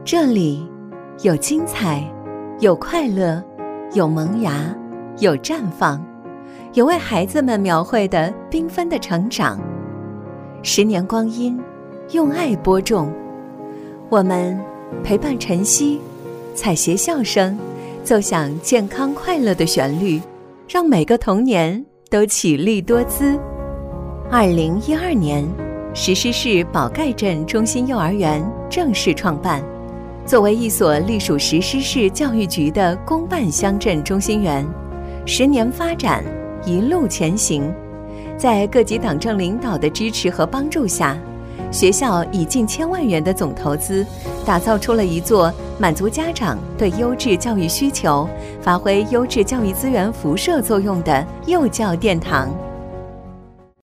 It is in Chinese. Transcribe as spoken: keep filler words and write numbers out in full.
这里有精彩，有快乐，有萌芽，有绽放，有为孩子们描绘的缤纷的成长。十年光阴，用爱播种，我们陪伴晨曦，采撷笑声，奏响健康快乐的旋律，让每个童年都绮丽多姿。二零一二年，石狮市宝盖镇中心幼儿园正式创办。作为一所隶属石狮市教育局的公办乡镇中心园，十年发展，一路前行。在各级党政领导的支持和帮助下，学校以近千万元的总投资，打造出了一座满足家长对优质教育需求、发挥优质教育资源辐射作用的幼教殿堂。